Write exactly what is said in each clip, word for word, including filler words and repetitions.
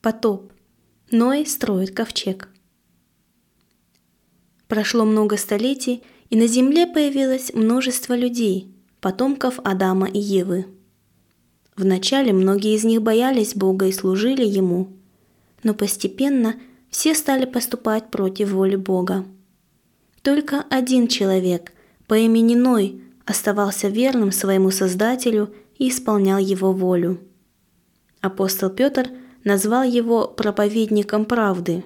Потоп. Ной строит ковчег. Прошло много столетий, и на земле появилось множество людей, потомков Адама и Евы. Вначале многие из них боялись Бога и служили Ему, но постепенно все стали поступать против воли Бога. Только один человек по имени Ной оставался верным своему Создателю и исполнял Его волю. Апостол Петр назвал его проповедником правды.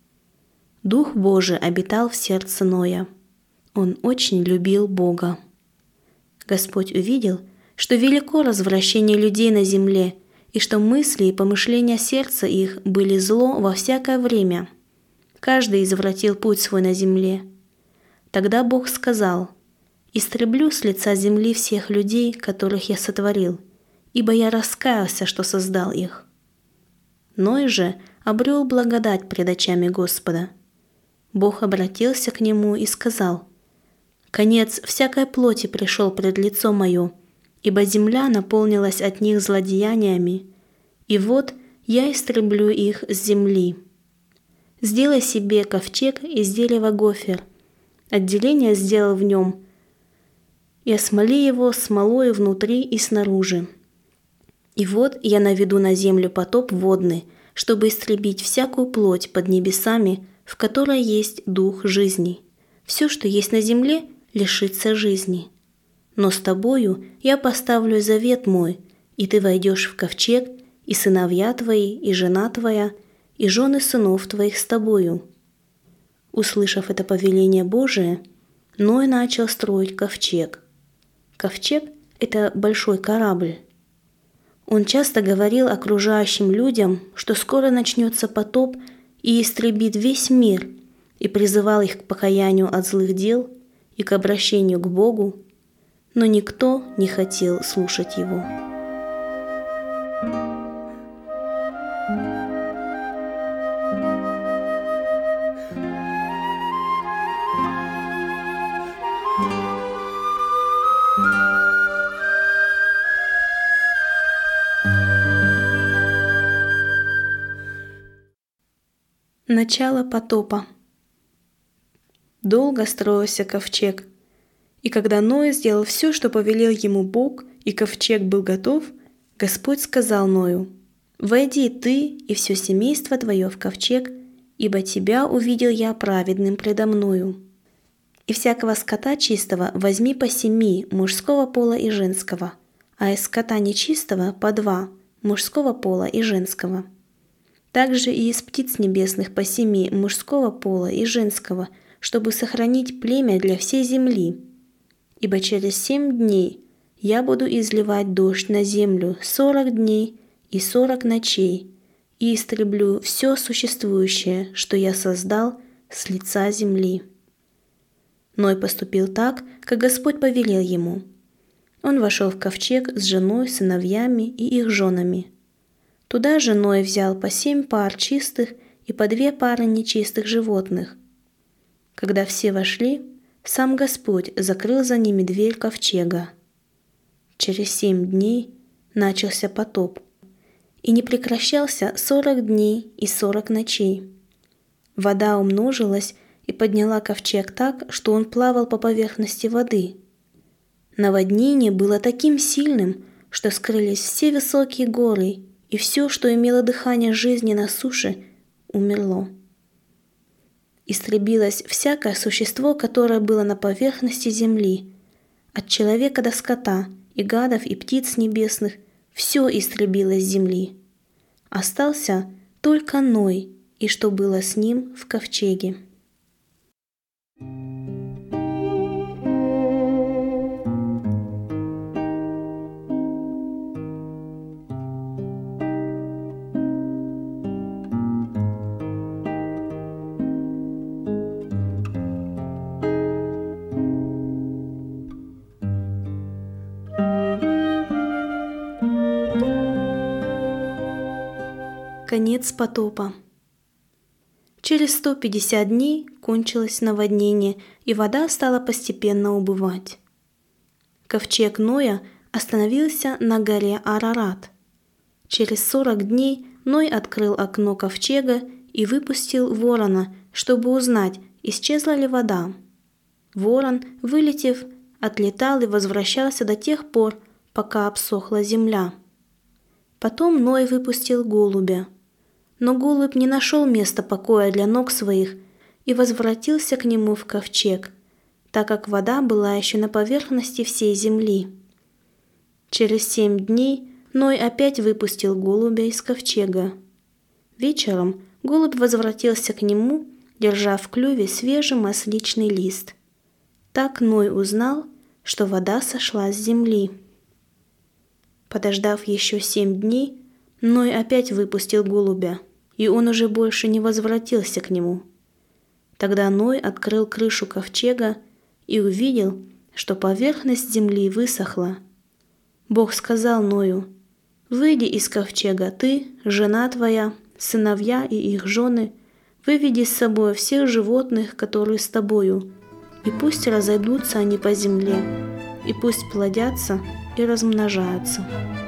Дух Божий обитал в сердце Ноя. Он очень любил Бога. Господь увидел, что велико развращение людей на земле, и что мысли и помышления сердца их были зло во всякое время. Каждый извратил путь свой на земле. Тогда Бог сказал: «Истреблю с лица земли всех людей, которых я сотворил, ибо я раскаялся, что создал их». Ной же обрел благодать пред очами Господа. Бог обратился к нему и сказал: «Конец всякой плоти пришел пред лицо мое, ибо земля наполнилась от них злодеяниями, и вот я истреблю их с земли. Сделай себе ковчег из дерева гофер, отделение сделал в нем, и осмоли его смолою внутри и снаружи. И вот я наведу на землю потоп водный, чтобы истребить всякую плоть под небесами, в которой есть дух жизни. Все, что есть на земле, лишится жизни. Но с тобою я поставлю завет мой, и ты войдешь в ковчег, и сыновья твои, и жена твоя, и жены сынов твоих с тобою». Услышав это повеление Божие, Ной начал строить ковчег. Ковчег – это большой корабль. Он часто говорил окружающим людям, что скоро начнется потоп и истребит весь мир, и призывал их к покаянию от злых дел и к обращению к Богу, но никто не хотел слушать его. Начало потопа. Долго строился ковчег, и когда Ной сделал все, что повелел ему Бог, и ковчег был готов, Господь сказал Ною: «Войди ты и все семейство твое в ковчег, ибо тебя увидел я праведным предо мною. И всякого скота чистого возьми по семи, мужского пола и женского, а из скота нечистого по два, мужского пола и женского. Также и из птиц небесных по семи, мужского пола и женского, чтобы сохранить племя для всей земли. Ибо через семь дней я буду изливать дождь на землю сорок дней и сорок ночей, и истреблю все существующее, что я создал с лица земли». Ной поступил так, как Господь повелел ему. Он вошел в ковчег с женой, сыновьями и их женами. Туда же Ной взял по семь пар чистых и по две пары нечистых животных. Когда все вошли, сам Господь закрыл за ними дверь ковчега. Через семь дней начался потоп, и не прекращался сорок дней и сорок ночей. Вода умножилась и подняла ковчег так, что он плавал по поверхности воды. Наводнение было таким сильным, что скрылись все высокие горы, и все, что имело дыхание жизни на суше, умерло. Истребилось всякое существо, которое было на поверхности земли, от человека до скота, и гадов, и птиц небесных, все истребилось с земли. Остался только Ной, и что было с ним в ковчеге. Конец потопа. Через сто пятьдесят дней кончилось наводнение, и вода стала постепенно убывать. Ковчег Ноя остановился на горе Арарат. Через сорок дней Ной открыл окно ковчега и выпустил ворона, чтобы узнать, исчезла ли вода. Ворон, вылетев, отлетал и возвращался до тех пор, пока обсохла земля. Потом Ной выпустил голубя. Но голубь не нашел места покоя для ног своих и возвратился к нему в ковчег, так как вода была еще на поверхности всей земли. Через семь дней Ной опять выпустил голубя из ковчега. Вечером голубь возвратился к нему, держа в клюве свежий масличный лист. Так Ной узнал, что вода сошла с земли. Подождав еще семь дней, Ной опять выпустил голубя, и он уже больше не возвратился к нему. Тогда Ной открыл крышу ковчега и увидел, что поверхность земли высохла. Бог сказал Ною: «Выйди из ковчега ты, жена твоя, сыновья и их жены, выведи с собой всех животных, которые с тобою, и пусть разойдутся они по земле, и пусть плодятся и размножаются».